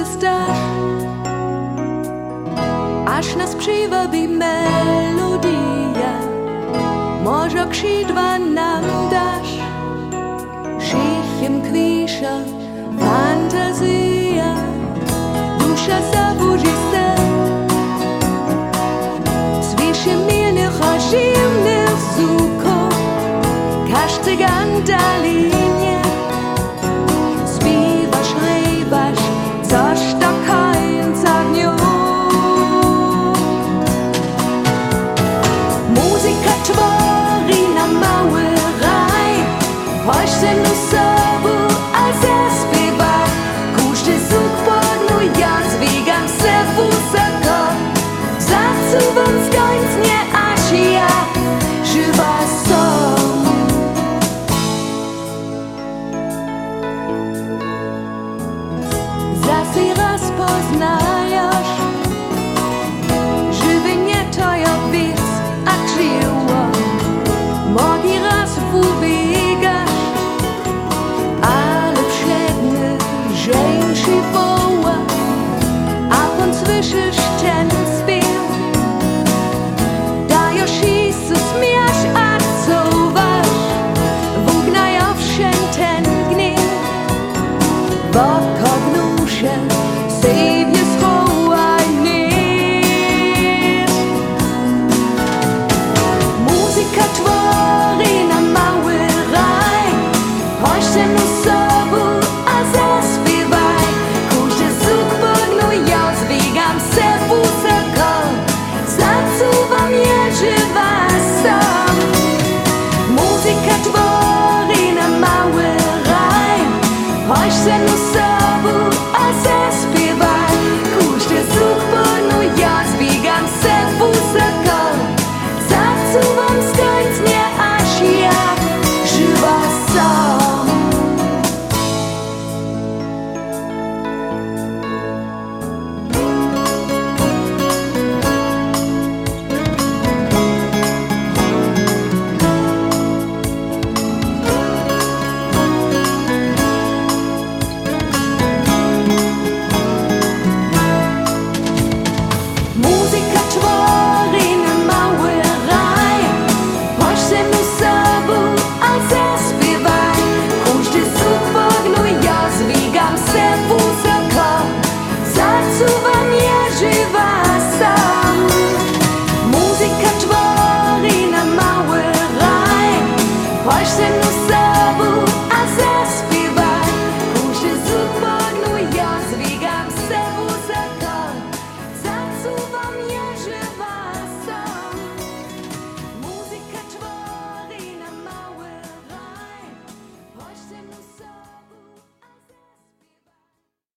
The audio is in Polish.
dostać, aż nas przywabi melodia. Może krzydła nam dasz, szychem kwisza fantazja, dusza zabudzi się, zwischen milnych a zimnych suko, każdy ganta linie, śpiewasz, rybasz, coś do końca dnia. Muzyka tworzy nam mały raj, chodź ze mną